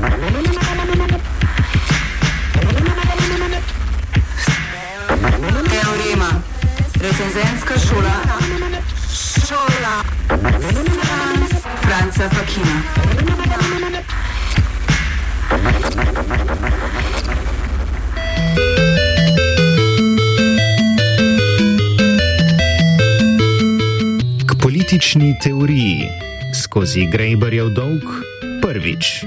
Teorema. Recenzenska šola. Franca Fakina. K politični teoriji skozi Graeberjev dolg prvič.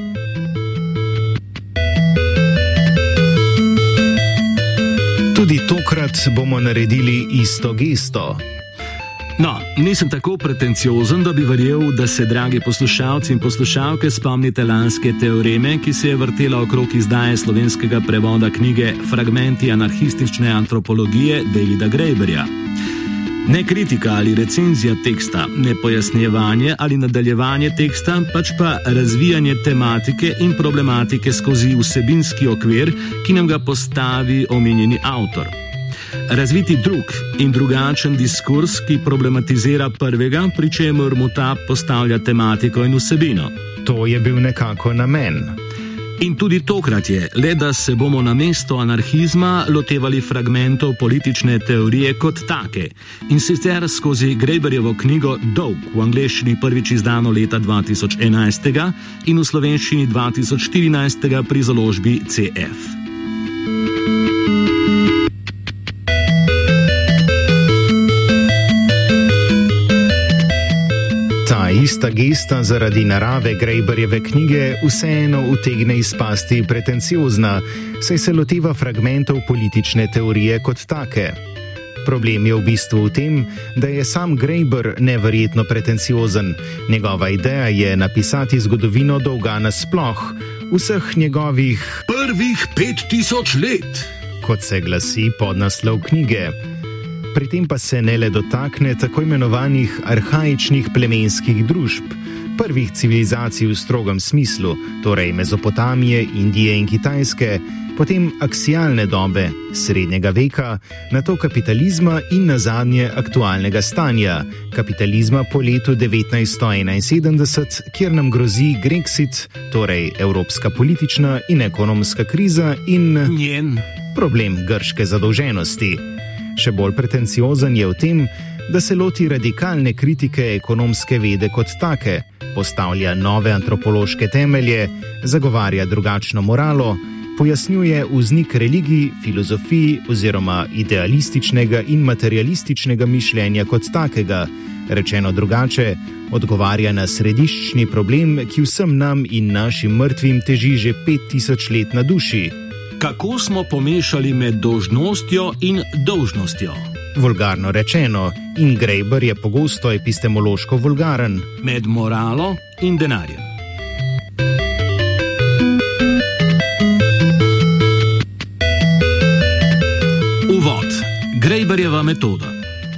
Tudi tokrat bomo naredili isto gesto. No, nisem tako pretenciozen, da bi verjel, da se, dragi poslušalci in poslušalke, spomnite lanske teoreme, ki se je vrtela okrog izdaje slovenskega prevoda knjige Fragmenti anarhistične antropologije Davida Graeberja. Ne kritika ali recenzija teksta, ne pojasnjevanje ali nadaljevanje teksta, pač pa razvijanje tematike in problematike skozi vsebinski okvir, ki nam ga postavi omenjeni avtor. Razviti drug in drugačen diskurs, ki problematizira prvega, pri čemer mu ta postavlja tematiko in vsebino. To je bil nekako namen. In tudi tokrat je, le da se bomo namesto anarhizma lotevali fragmentov politične teorije kot take. In sicer skozi Graeberjevo knjigo Dolg, v angleščini prvič izdano leta 2011 in v slovenščini 2014 pri založbi CF. Ista gesta zaradi narave Graeberjeve knjige vseeno utegne izpasti pretenciozna, saj se loteva fragmentov politične teorije kot take. Problem je v bistvu v tem, da je sam Graeber neverjetno pretenciozen. Njegova ideja je napisati zgodovino dolga nasploh, vseh njegovih prvih 5000 let, kot se glasi podnaslov knjige. Pri tem pa se ne le dotakne tako imenovanih arhaičnih plemenskih družb, prvih civilizacij v strogem smislu, torej Mezopotamije, Indije in Kitajske, potem aksialne dobe, srednjega veka, nato kapitalizma in nazadnje aktualnega stanja, kapitalizma po letu 1971, kjer nam grozi Grexit, torej evropska politična in ekonomska kriza in njen problem grške zadolženosti. Še bolj pretenciozen je v tem, da se loti radikalne kritike ekonomske vede kot take, postavlja nove antropološke temelje, zagovarja drugačno moralo, pojasnjuje vznik religij, filozofiji oziroma idealističnega in materialističnega mišljenja kot takega, rečeno drugače, odgovarja na središčni problem, ki vsem nam in našim mrtvim teži že 5000 let na duši. Kako smo pomešali med dolžnostjo in dolžnostjo? Vulgarno rečeno, in Graeber je pogosto epistemološko vulgaren. Med moralo in denarjem. Uvod. Graeberjeva metoda.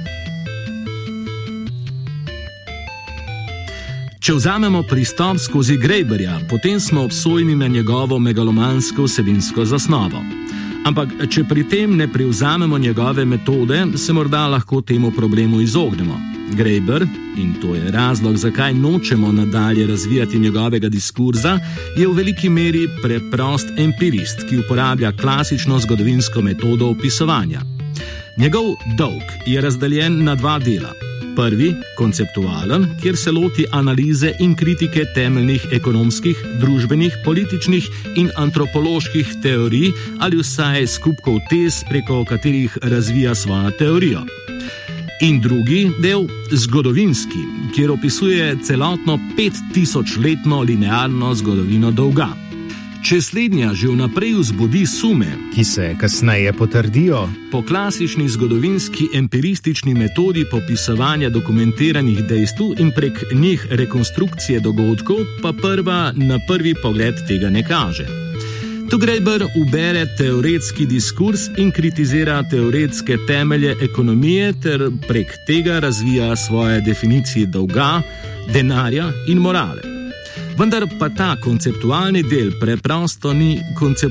Če vzamemo pristop skozi Graeberja, potem smo obsojeni na njegovo megalomansko vsebinsko zasnovo. Ampak, če pri tem ne privzamemo njegove metode, se morda lahko temu problemu izognemo. Graeber, in to je razlog, zakaj nočemo nadalje razvijati njegovega diskurza, je v veliki meri preprost empirist, ki uporablja klasično zgodovinsko metodo opisovanja. Njegov dolg je razdeljen na dva dela. Prvi, konceptualen, kjer se loti analize in kritike temeljnih ekonomskih, družbenih, političnih in antropoloških teorij ali vsaj skupkov tez, preko katerih razvija svojo teorijo. In drugi del, zgodovinski, kjer opisuje celotno 5000-letno linearno zgodovino dolga. Če slednja že vnaprej vzbudi sume, ki se kasneje potrdijo, po klasični zgodovinski empiristični metodi popisovanja dokumentiranih dejstev in prek njih rekonstrukcije dogodkov, pa prva na prvi pogled tega ne kaže. Tu Graeber ubere teoretski diskurs in kritizira teoretske temelje ekonomije ter prek tega razvija svoje definicije dolga, denarja in morale. Vendar pa ta konceptualni del preprosto ni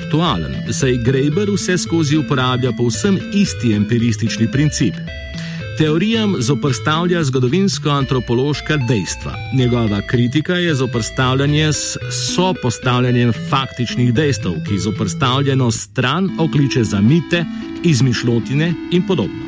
konceptualen, saj Graeber vse skozi uporablja povsem isti empiristični princip. Teorijam zoperstavlja zgodovinsko-antropološka dejstva. Njegova kritika je zoperstavljanje s sopostavljanjem faktičnih dejstev, ki zoperstavljeno stran okliče za mite, izmišljotine in podobno.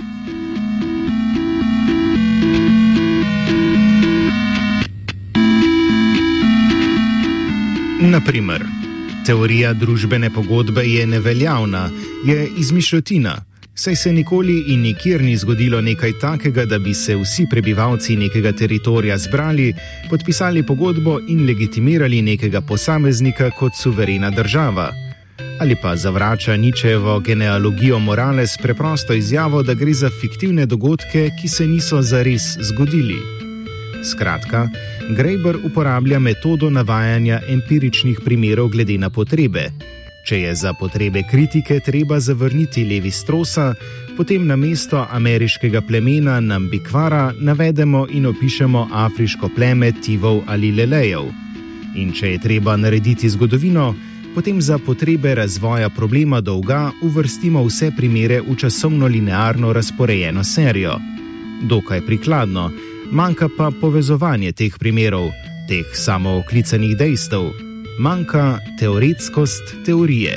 Naprimer, teorija družbene pogodbe je neveljavna, je izmišljotina, saj se nikoli in nikjer ni zgodilo nekaj takega, da bi se vsi prebivalci nekega teritorija zbrali, podpisali pogodbo in legitimirali nekega posameznika kot suverena država. Ali pa zavrača Nietzschejevo genealogijo morale s preprosto izjavo, da gre za fiktivne dogodke, ki se niso zares zgodili. Skratka, Graeber uporablja metodo navajanja empiričnih primerov glede na potrebe. Če je za potrebe kritike treba zavrniti Levi-Strossa, potem namesto ameriškega plemena Nambikvara navedemo in opišemo afriško pleme Tivov ali Lelejev. In če je treba narediti zgodovino, potem za potrebe razvoja problema dolga uvrstimo vse primere v časovno-linearno razporejeno serijo. Dokaj prikladno, manjka pa povezovanje teh primerov, teh samooklicanih dejstev. Manjka teoretskost teorije.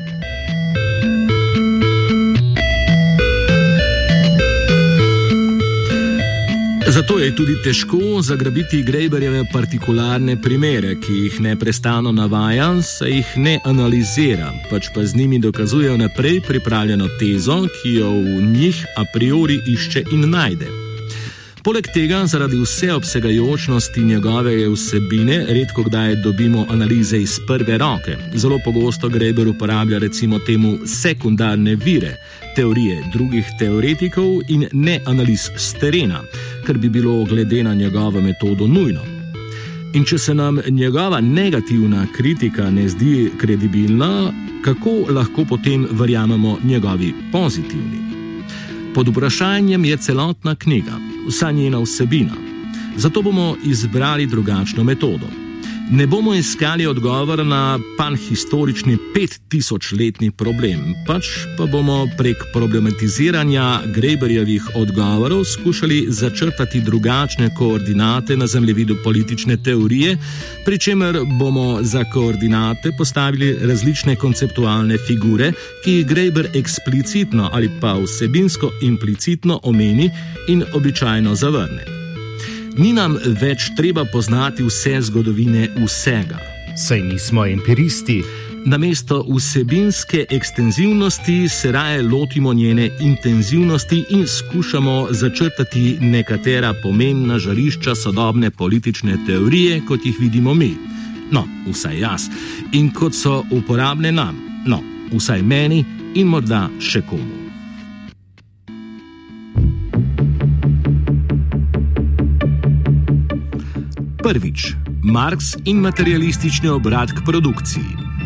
Zato je tudi težko zagrabiti Graeberjeve partikularne primere, ki jih neprestano navaja, saj jih ne analizira, pač pa z njimi dokazuje vnaprej pripravljeno tezo, ki jo v njih a priori išče in najde. Poleg tega, zaradi vseobsegajočnosti njegove vsebine, redko kdaj dobimo analize iz prve roke. Zelo pogosto Graeber uporablja recimo temu sekundarne vire, teorije drugih teoretikov in ne analiz s terena, kar bi bilo glede na njegovo metodo nujno. In če se nam njegova negativna kritika ne zdi kredibilna, kako lahko potem verjamemo njegovi pozitivni? Pod vprašanjem je celotna knjiga, vsa njena vsebina. Zato bomo izbrali drugačno metodo. Ne bomo iskali odgovor na panhistorični 5000-letni problem, pač pa bomo prek problematiziranja Graeberjevih odgovorov skušali začrtati drugačne koordinate na zemljevidu politične teorije, pri čemer bomo za koordinate postavili različne konceptualne figure, ki jih Graeber eksplicitno ali pa vsebinsko implicitno omeni in običajno zavrne. Ni nam več treba poznati vse zgodovine vsega. Saj nismo empiristi. Namesto vsebinske ekstenzivnosti se raje lotimo njene intenzivnosti in skušamo začrtati nekatera pomembna žarišča sodobne politične teorije, kot jih vidimo mi. No, vsaj jaz. In kot so uporabne nam. No, vsaj meni in morda še komu. Prvič, Marx in materialistični obrat k produkciji.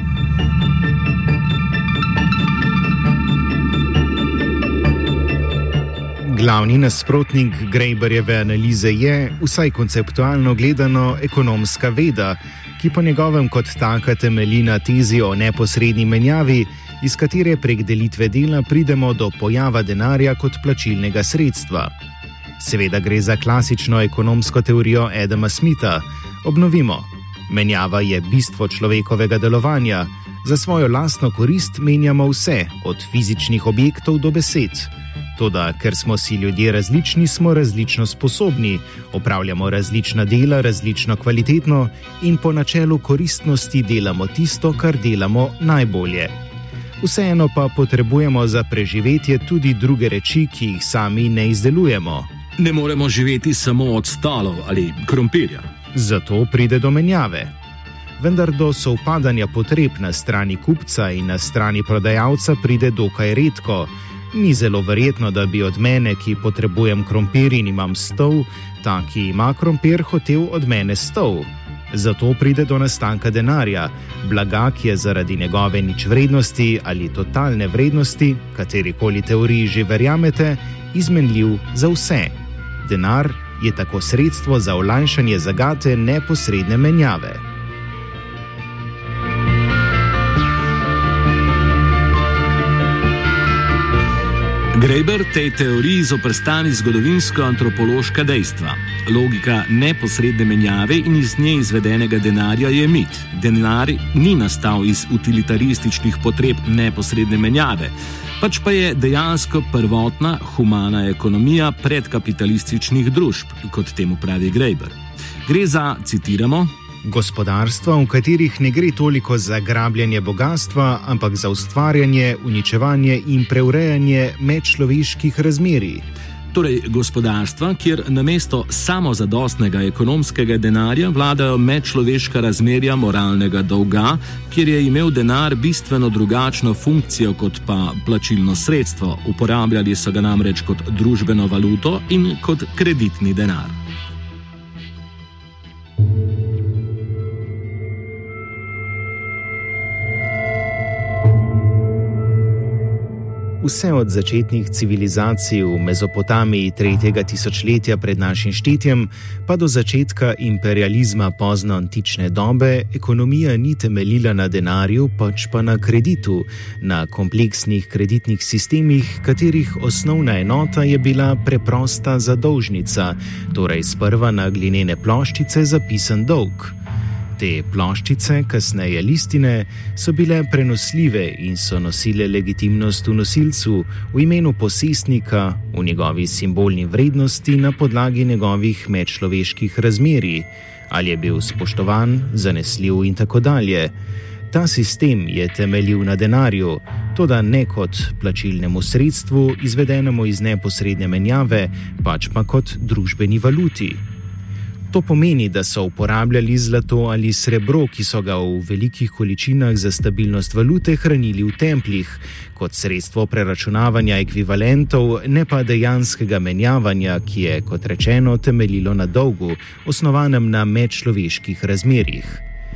Glavni nasprotnik Graeberjeve analize je, vsaj konceptualno gledano, ekonomska veda, ki po njegovem kot taka temelji na tezi o neposredni menjavi, iz katere prek delitve dela pridemo do pojava denarja kot plačilnega sredstva. Seveda gre za klasično ekonomsko teorijo Adama Smitha. Obnovimo. Menjava je bistvo človekovega delovanja. Za svojo lastno korist menjamo vse, od fizičnih objektov do besed. Toda, ker smo si ljudje različni, smo različno sposobni, opravljamo različna dela različno kvalitetno in po načelu koristnosti delamo tisto, kar delamo najbolje. Vseeno pa potrebujemo za preživetje tudi druge reči, ki jih sami ne izdelujemo. Ne moremo živeti samo od stolov ali krompirja. Zato pride do menjave. Vendar do sovpadanja potreb na strani kupca in na strani prodajalca pride dokaj redko. Ni zelo verjetno, da bi od mene, ki potrebujem krompir in imam stol, ta, ki ima krompir, hotel od mene stol. Zato pride do nastanka denarja, blaga, ki je zaradi njegove ničvrednosti ali totalne vrednosti, katerikoli teoriji že verjamete, izmenljiv za vse. Denar je tako sredstvo za olajšanje zagate neposredne menjave. Graeber tej teoriji zoprstavi zgodovinsko-antropološka dejstva. Logika neposredne menjave in iz nje izvedenega denarja je mit. Denar ni nastal iz utilitarističnih potreb neposredne menjave, pač pa je dejansko prvotna humana ekonomija predkapitalističnih družb, kot temu pravi Graeber. Gre za, citiramo, gospodarstva, v katerih ne gre toliko za grabljanje bogatstva, ampak za ustvarjanje, uničevanje in preurejanje medčloveških razmerij. Torej gospodarstva, kjer namesto samozadostnega ekonomskega denarja vladajo medčloveška razmerja moralnega dolga, kjer je imel denar bistveno drugačno funkcijo kot pa plačilno sredstvo. Uporabljali so ga namreč kot družbeno valuto in kot kreditni denar. Vse od začetnih civilizacij v Mezopotamiji 3. tisočletja pred našim štetjem pa do začetka imperializma poznoantične dobe ekonomija ni temeljila na denarju, pač pa na kreditu, na kompleksnih kreditnih sistemih, katerih osnovna enota je bila preprosta zadolžnica, torej sprva na glinene ploščice zapisan dolg. Te ploščice, kasneje listine, so bile prenosljive in so nosile legitimnost v nosilcu, v imenu posestnika, v njegovi simbolni vrednosti na podlagi njegovih medčloveških razmerij, ali je bil spoštovan, zanesljiv in tako dalje. Ta sistem je temeljil na denarju, toda ne kot plačilnemu sredstvu, izvedenemu iz neposredne menjave, pač pa kot družbeni valuti. To pomeni, da so uporabljali zlato ali srebro, ki so ga v velikih količinah za stabilnost valute hranili v templjih, kot sredstvo preračunavanja ekvivalentov, ne pa dejanskega menjavanja, ki je, kot rečeno, temeljilo na dolgu, osnovanem na medčloveških razmerjih.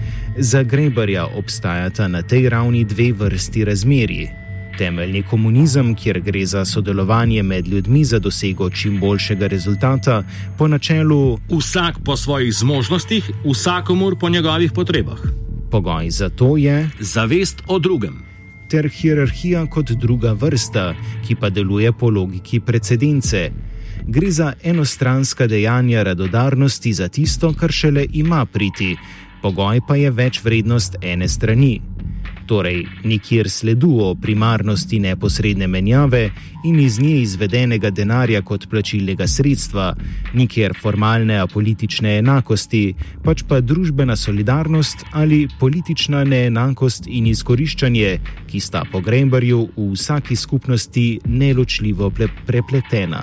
Za Graeberja obstajata na tej ravni dve vrsti razmerij. Temeljni komunizem, kjer gre za sodelovanje med ljudmi za dosego čim boljšega rezultata, po načelu vsak po svojih zmožnostih, vsakomur po njegovih potrebah. Pogoj za to je zavest o drugem. Ter hierarhija kot druga vrsta, ki pa deluje po logiki precedence. Gre za enostranska dejanja radodarnosti za tisto, kar šele ima priti. Pogoj pa je večvrednost ene strani. Torej, nikjer sledu o primarnosti neposredne menjave in iz nje izvedenega denarja kot plačilnega sredstva, nikjer formalne apolitične enakosti, pač pa družbena solidarnost ali politična neenakost in izkoriščanje, ki sta po Graeberju v vsaki skupnosti neločljivo prepletena.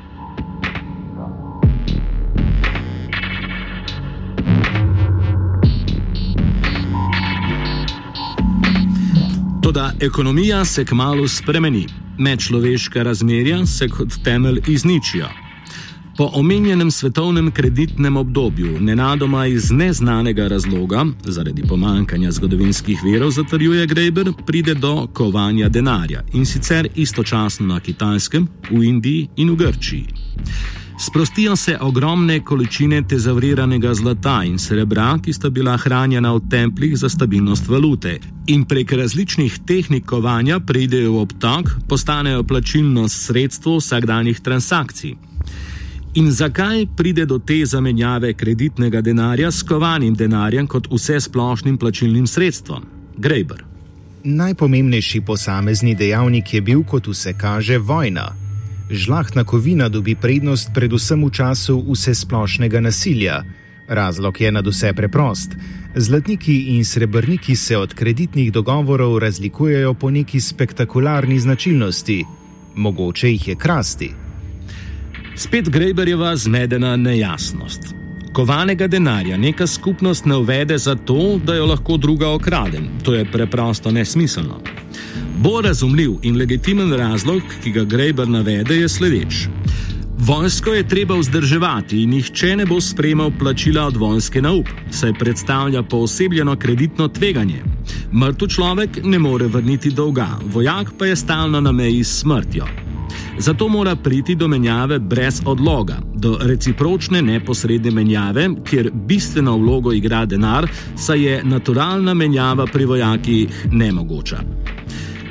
Toda ekonomija se kmalu spremeni, medčloveška razmerja se kot temelj izničijo. Po omenjenem svetovnem kreditnem obdobju, nenadoma iz neznanega razloga, zaradi pomankanja zgodovinskih virov, zatrjuje Graeber, pride do kovanja denarja, in sicer istočasno na Kitajskem, v Indiji in v Grčiji. Sprostijo se ogromne količine tezavriranega zlata in srebra, ki sta bila hranjena v templjih za stabilnost valute, in prek različnih tehnik kovanja pridejo v obtok, postanejo plačilno sredstvo vsakdanjih transakcij. In zakaj pride do te zamenjave kreditnega denarja s kovanim denarjem kot vsesplošnim plačilnim sredstvom? Graeber. Najpomembnejši posamezni dejavnik je bil, kot vse kaže, vojna. Žlahtna kovina dobi prednost predvsem v času vsesplošnega nasilja. Razlog je nadvse preprost. Zlatniki in srebrniki se od kreditnih dogovorov razlikujejo po neki spektakularni značilnosti. Mogoče jih je krasti. Spet Graeberjeva zmedena nejasnost. Kovanega denarja neka skupnost ne uvede zato, da jo lahko druga okrade. To je preprosto nesmiselno. Bolj razumljiv in legitimen razlog, ki ga Graeber navede, je sledeč. Vojsko je treba vzdrževati in nihče ne bo sprejemal plačila od vojske na up, saj predstavlja poosebljeno kreditno tveganje. Mrtev človek ne more vrniti dolga, vojak pa je stalno na meji s smrtjo. Zato mora priti do menjave brez odloga, do recipročne neposredne menjave, kjer bistveno vlogo igra denar, saj je naturalna menjava pri vojakih nemogoča.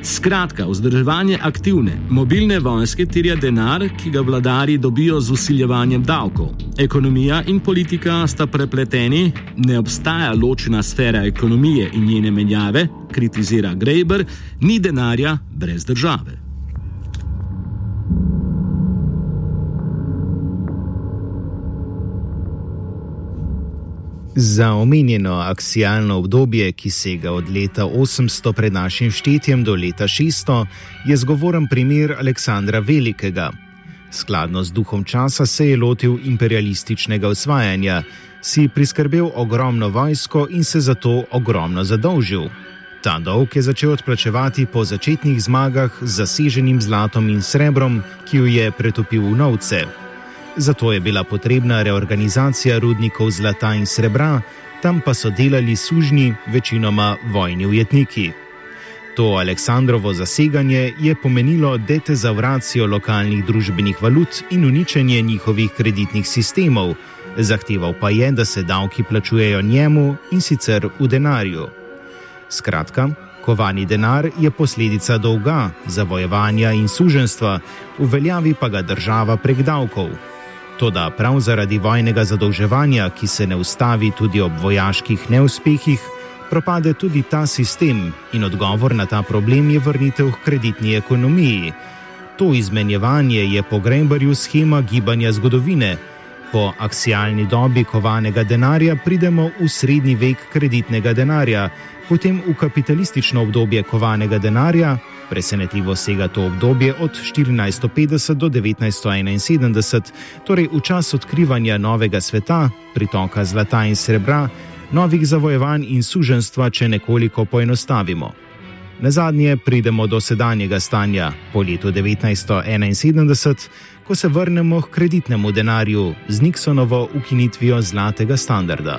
Skratka, vzdrževanje aktivne, mobilne vojske terja denar, ki ga vladarji dobijo z vsiljevanjem davkov. Ekonomija in politika sta prepleteni, ne obstaja ločena sfera ekonomije in njene menjave, kritizira Graeber, ni denarja brez države. Za omenjeno aksialno obdobje, ki sega od leta 800 pred našim štetjem do leta 600, je zgovoren primer Aleksandra Velikega. Skladno z duhom časa se je lotil imperialističnega osvajanja, si priskrbel ogromno vojsko in se zato ogromno zadolžil. Ta dolg je začel odplačevati po začetnih zmagah z zaseženim zlatom in srebrom, ki jo je pretopil v novce. Zato je bila potrebna reorganizacija rudnikov zlata in srebra, tam pa so delali sužnji, večinoma vojni ujetniki. To Aleksandrovo zaseganje je pomenilo detezavracijo lokalnih družbenih valut in uničenje njihovih kreditnih sistemov, zahteval pa je, da se davki plačujejo njemu in sicer v denarju. Skratka, kovani denar je posledica dolga, zavojevanja in suženjstva, uveljavi pa ga država prek davkov. Toda prav zaradi vojnega zadolževanja, ki se ne ustavi tudi ob vojaških neuspehih, propade tudi ta sistem in odgovor na ta problem je vrnitev k kreditni ekonomiji. To izmenjevanje je po Graeberju schema gibanja zgodovine. Po aksialni dobi kovanega denarja pridemo v srednji vek kreditnega denarja, potem v kapitalistično obdobje kovanega denarja, presenetljivo sega to obdobje od 1450 do 1971, torej v čas odkrivanja novega sveta, pritoka zlata in srebra, novih zavojevanj in suženjstva, če nekoliko poenostavimo. Nazadnje pridemo do sedanjega stanja, po letu 1971, ko se vrnemo k kreditnemu denarju z Nixonovo ukinitvijo zlatega standarda.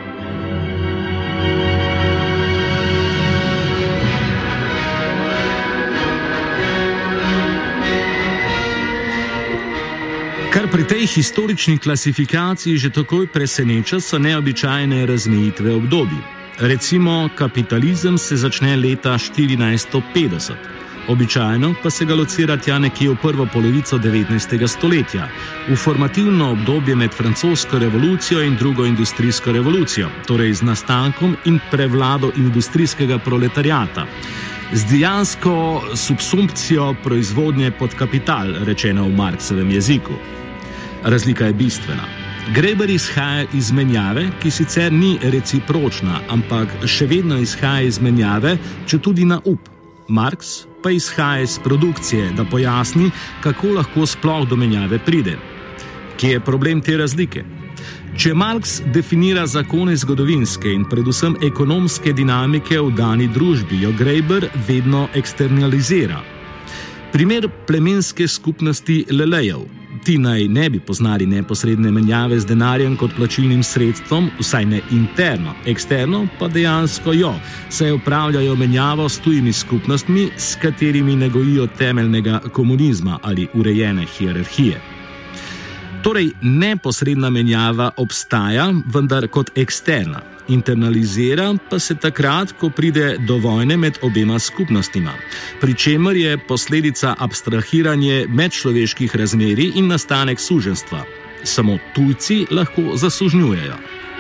Kar pri tej historični klasifikaciji že takoj preseneča, so neobičajne razmejitve obdobij. Recimo, kapitalizem se začne leta 1450. Običajno pa se ga locira tja nekje v prvo polovico 19. stoletja, v formativno obdobje med francosko revolucijo in drugo industrijsko revolucijo, torej z nastankom in prevlado industrijskega proletariata, z dejansko subsumpcijo proizvodnje pod kapital, rečeno v Marxovem jeziku. Razlika je bistvena. Graeber izhaja iz menjave, ki sicer ni recipročna, ampak še vedno izhaja iz menjave, če tudi na up. Marx pa izhaja iz produkcije, da pojasni, kako lahko sploh do menjave pride. Kje je problem te razlike? Če Marx definira zakone zgodovinske in predvsem ekonomske dinamike v dani družbi, jo Graeber vedno eksternalizira. Primer plemenske skupnosti Lelejev. Ti naj ne bi poznali neposredne menjave z denarjem kot plačilnim sredstvom, vsaj ne interno, eksterno pa dejansko jo, saj upravljajo menjavo s tujimi skupnostmi, s katerimi ne gojijo temeljnega komunizma ali urejene hierarhije. Torej, neposredna menjava obstaja, vendar kot eksterna. Internalizira pa se takrat, ko pride do vojne med obema skupnostima, pri čemer je posledica abstrahiranje medčloveških razmerij in nastanek suženjstva. Samo tujci lahko zasužnjujejo.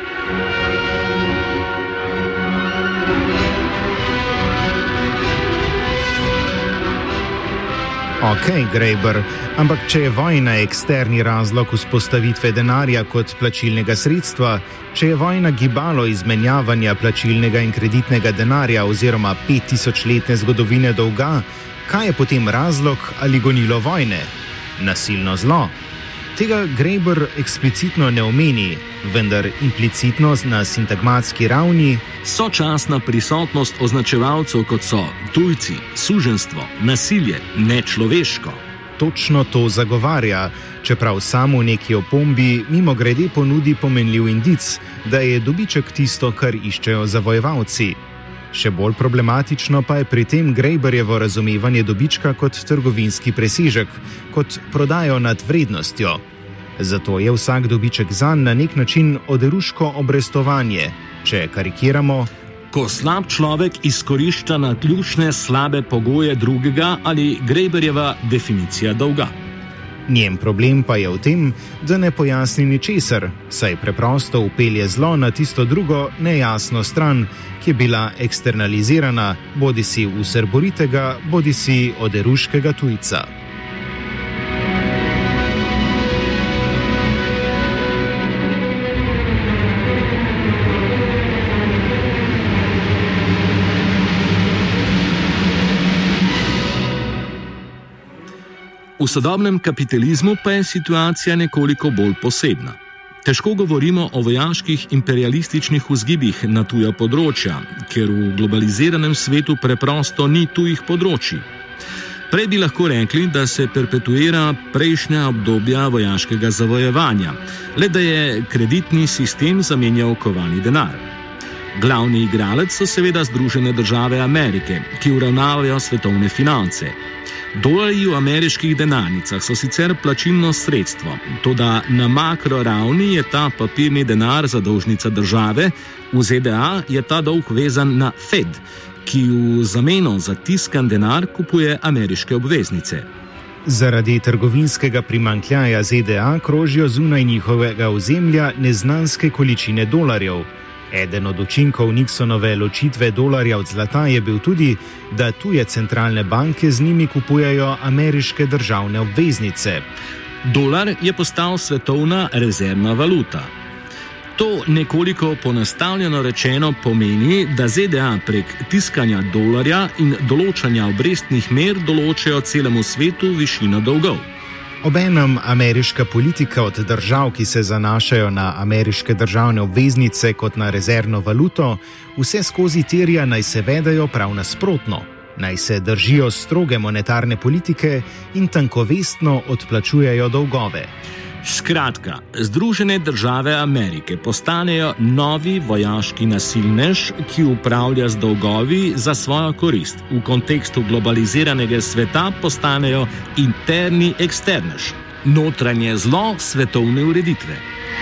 Ok, Graeber, ampak če je vojna eksterni razlog vzpostavitve denarja kot plačilnega sredstva, če je vojna gibalo izmenjavanja plačilnega in kreditnega denarja oziroma 5000-letne zgodovine dolga, kaj je potem razlog ali gonilo vojne? Nasilno zlo? Tega Graeber eksplicitno ne omeni, vendar implicitno na sintagmatski ravni sočasna prisotnost označevalcev, kot so tujci, suženjstvo, nasilje, nečloveško. Točno to zagovarja, čeprav samo v neki opombi mimogrede ponudi pomenljiv indic, da je dobiček tisto, kar iščejo zavojevalci. Še bolj problematično pa je pri tem Graeberjevo razumevanje dobička kot trgovinski presežek, kot prodajo nad vrednostjo. Zato je vsak dobiček zanj na nek način oderuško obrestovanje, če karikiramo, ko slab človek izkorišča naključne slabe pogoje drugega ali Graeberjeva definicija dolga. Njen problem pa je v tem, da ne pojasni ničesar, saj preprosto upelje zlo na tisto drugo nejasno stran, ki je bila eksternalizirana bodisi v srboritega, bodisi oderuškega tujca. V sodobnem kapitalizmu pa je situacija nekoliko bolj posebna. Težko govorimo o vojaških imperialističnih vzgibih na tuja področja, ker v globaliziranem svetu preprosto ni tujih področij. Prej bi lahko rekli, da se perpetuira prejšnja obdobja vojaškega zavojevanja, le da je kreditni sistem zamenjal kovani denar. Glavni igralec so seveda Združene države Amerike, ki uravnavajo svetovne finance. Dolarji v ameriških denarnicah so sicer plačilno sredstvo, toda na makro ravni je ta papirni denar zadolžnica države, v ZDA je ta dolg vezan na Fed, ki v zameno za tiskan denar kupuje ameriške obveznice. Zaradi trgovinskega primanjkljaja ZDA krožijo zunaj njihovega ozemlja neznanske količine dolarjev. Eden od učinkov Nixonove ločitve dolarja od zlata je bil tudi, da tuje centralne banke z njimi kupujejo ameriške državne obveznice. Dolar je postal svetovna rezervna valuta. To nekoliko ponastavljeno rečeno pomeni, da ZDA prek tiskanja dolarja in določanja obrestnih mer določajo celemu svetu višino dolgov. Obenem ameriška politika od držav, ki se zanašajo na ameriške državne obveznice kot na rezervno valuto, vse skozi terja naj se vedajo prav nasprotno, naj se držijo stroge monetarne politike in tankovestno odplačujejo dolgove. Skratka, Združene države Amerike postanejo novi vojaški nasilnež, ki upravlja z dolgovi za svojo korist. V kontekstu globaliziranega sveta postanejo interni eksternež, notranje zlo svetovne ureditve.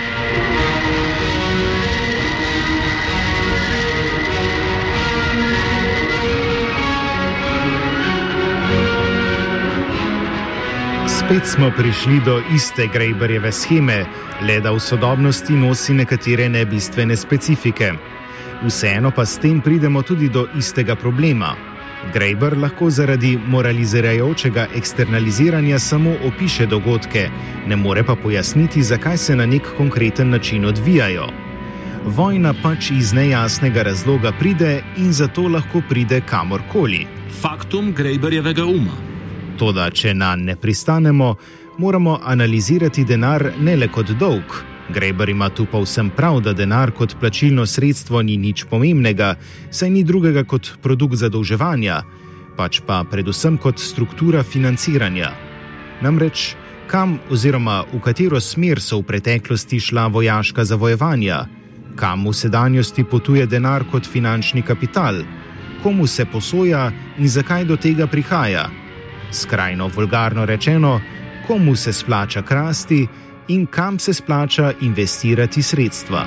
Spet smo prišli do iste Graeberjeve sheme, le da v sodobnosti nosi nekatere nebistvene specifike. Vseeno pa s tem pridemo tudi do istega problema. Graeber lahko zaradi moralizirajočega eksternaliziranja samo opiše dogodke, ne more pa pojasniti, zakaj se na nek konkreten način odvijajo. Vojna pač iz nejasnega razloga pride in zato lahko pride kamorkoli. Faktum Graeberjevega uma. Toda, če nanj ne pristanemo, moramo analizirati denar ne le kot dolg. Graeber ima tu povsem prav, da denar kot plačilno sredstvo ni nič pomembnega, saj ni drugega kot produkt zadolževanja, pač pa predvsem kot struktura financiranja. Namreč, kam oziroma v katero smer so v preteklosti šla vojaška zavojevanja? Kam v sedanjosti potuje denar kot finančni kapital? Komu se posoja in zakaj do tega prihaja? Skrajno vulgarno rečeno, komu se splača krasti in kam se splača investirati sredstva.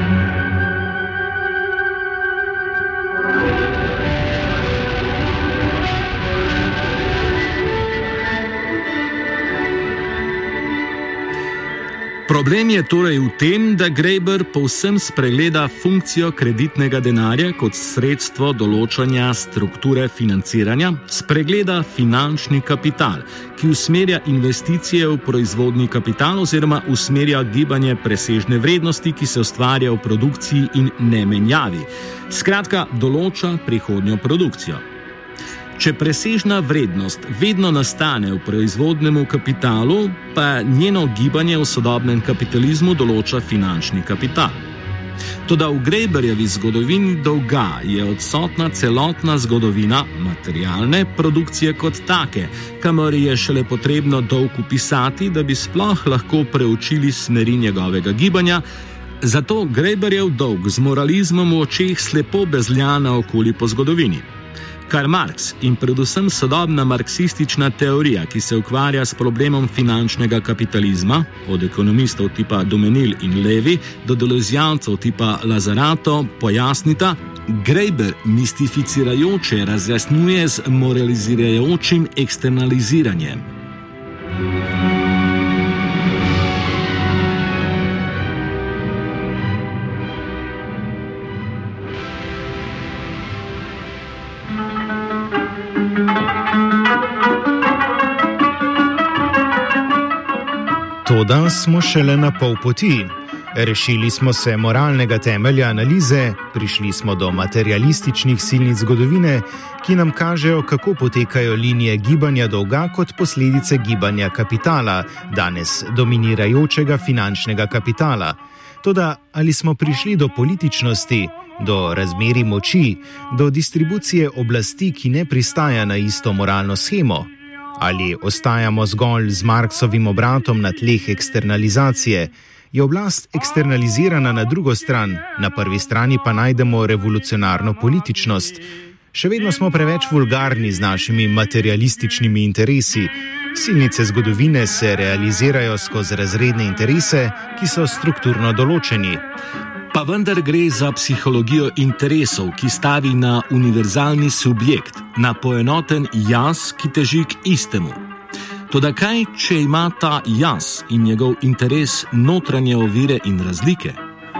Problem je torej v tem, da Graeber povsem spregleda funkcijo kreditnega denarja kot sredstvo določanja strukture financiranja, spregleda finančni kapital, ki usmerja investicije v proizvodni kapital oziroma usmerja gibanje presežne vrednosti, ki se ustvarja v produkciji in nemenjavi. Skratka, določa prihodnjo produkcijo. Če presežna vrednost vedno nastane v proizvodnemu kapitalu, pa njeno gibanje v sodobnem kapitalizmu določa finančni kapital. Toda v Graeberjevi zgodovini dolga je odsotna celotna zgodovina materialne produkcije kot take, kamor je šele potrebno dolg vpisati, da bi sploh lahko preučili smeri njegovega gibanja, zato Graeberjev dolg z moralizmom v očeh slepo bezlja naokoli po zgodovini. Karl Marx in predvsem sodobna marksistična teorija, ki se ukvarja s problemom finančnega kapitalizma, od ekonomistov tipa Dumenil in Levi do deleuzijancev tipa Lazarato, pojasnita, Graeber mistificirajoče razjasnjuje z moralizirajočim eksternaliziranjem. Toda smo šele na pol poti. Rešili smo se moralnega temelja analize, prišli smo do materialističnih silnic zgodovine, ki nam kažejo, kako potekajo linije gibanja dolga kot posledice gibanja kapitala, danes dominirajočega finančnega kapitala. Toda ali smo prišli do političnosti, do razmerij moči, do distribucije oblasti, ki ne pristaja na isto moralno shemo? Ali ostajamo zgolj z Marksovim obratom na tleh eksternalizacije? Je oblast eksternalizirana na drugo stran, na prvi strani pa najdemo revolucionarno političnost. Še vedno smo preveč vulgarni z našimi materialističnimi interesi. Silnice zgodovine se realizirajo skozi razredne interese, ki so strukturno določeni. Pa vendar gre za psihologijo interesov, ki stavi na univerzalni subjekt, na poenoten jaz, ki teži k istemu. Toda kaj, če ima ta jaz in njegov interes notranje ovire in razlike?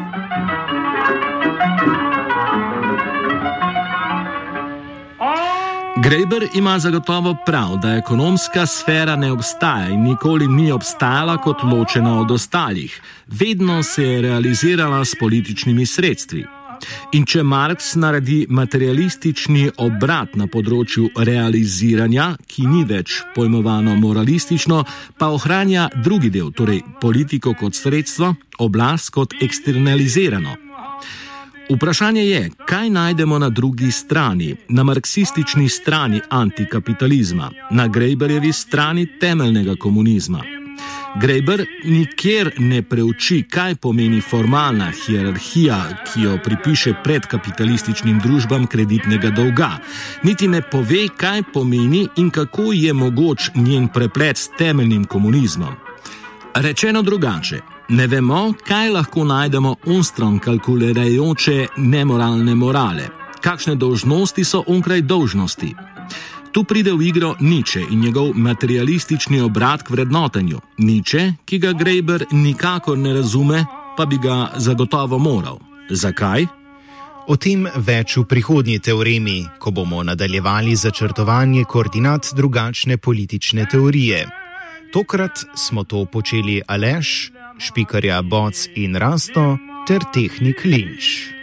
Graeber ima zagotovo prav, da ekonomska sfera ne obstaja in nikoli ni obstajala kot ločena od ostalih. Vedno se je realizirala s političnimi sredstvi. In če Marx naredi materialistični obrat na področju realiziranja, ki ni več pojmovano moralistično, pa ohranja drugi del, torej politiko kot sredstvo, oblast kot eksternalizirano. Vprašanje je, kaj najdemo na drugi strani, na marksistični strani antikapitalizma, na Graeberjevi strani temeljnega komunizma. Graeber nikjer ne preuči, kaj pomeni formalna hierarhija, ki jo pripiše predkapitalističnim družbam kreditnega dolga, niti ne pove, kaj pomeni in kako je mogoč njen preplet s temeljnim komunizmom. Rečeno drugače, ne vemo, kaj lahko najdemo onstran kalkulirajoče nemoralne morale, kakšne dolžnosti so onkraj dolžnosti. Tu pride v igro Nietzsche in njegov materialistični obrat k vrednotenju. Nietzsche, ki ga Graeber nikakor ne razume, pa bi ga zagotovo moral. Zakaj? O tem več v prihodnji teoremi, ko bomo nadaljevali začrtovanje koordinat drugačne politične teorije. Tokrat smo to počeli Aleš, špikarja Boc in Rasto ter tehnik Linč.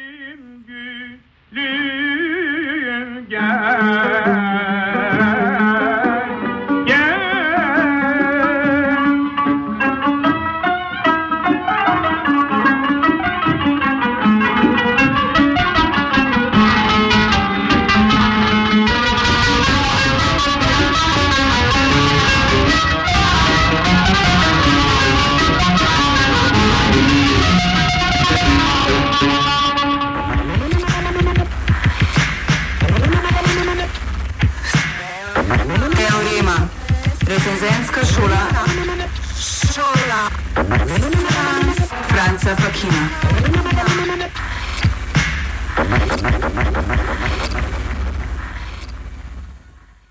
Recenzenska šola Franca Fakina.